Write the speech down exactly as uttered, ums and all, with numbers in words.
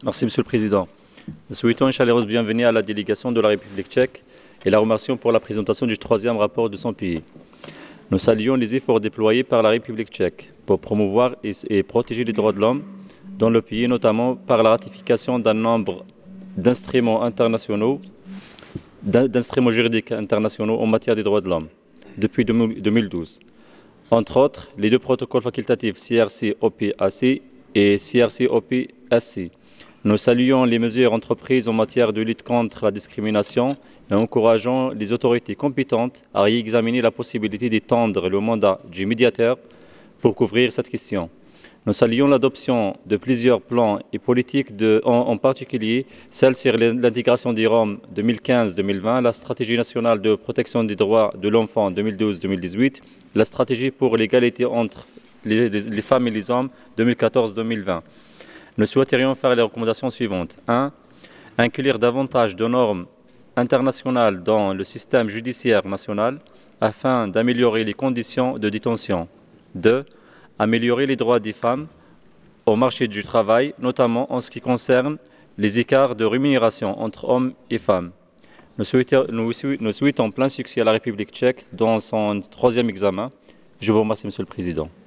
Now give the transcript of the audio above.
Merci, Monsieur le Président. Nous souhaitons une chaleureuse bienvenue à la délégation de la République tchèque et la remercions pour la présentation du troisième rapport de son pays. Nous saluons les efforts déployés par la République tchèque pour promouvoir et, et protéger les droits de l'homme dans le pays, notamment par la ratification d'un nombre d'instruments internationaux, d'instruments juridiques internationaux en matière des droits de l'homme depuis deux mille douze. Entre autres, les deux protocoles facultatifs C R C O P A C et C R C O P S C. Nous saluons les mesures entreprises en matière de lutte contre la discrimination et encourageons les autorités compétentes à réexaminer la possibilité d'étendre le mandat du médiateur pour couvrir cette question. Nous saluons l'adoption de plusieurs plans et politiques, de, en, en particulier celle sur l'intégration des Roms deux mille quinze deux mille vingt, la stratégie nationale de protection des droits de l'enfant deux mille douze deux mille dix-huit, la stratégie pour l'égalité entre les, les, les femmes et les hommes deux mille quatorze deux mille vingt. Nous souhaiterions faire les recommandations suivantes. un. Inclure davantage de normes internationales dans le système judiciaire national afin d'améliorer les conditions de détention. deux. Améliorer les droits des femmes au marché du travail, notamment en ce qui concerne les écarts de rémunération entre hommes et femmes. Nous souhaitons, nous, nous souhaitons plein succès à la République tchèque dans son troisième examen. Je vous remercie, Monsieur le Président.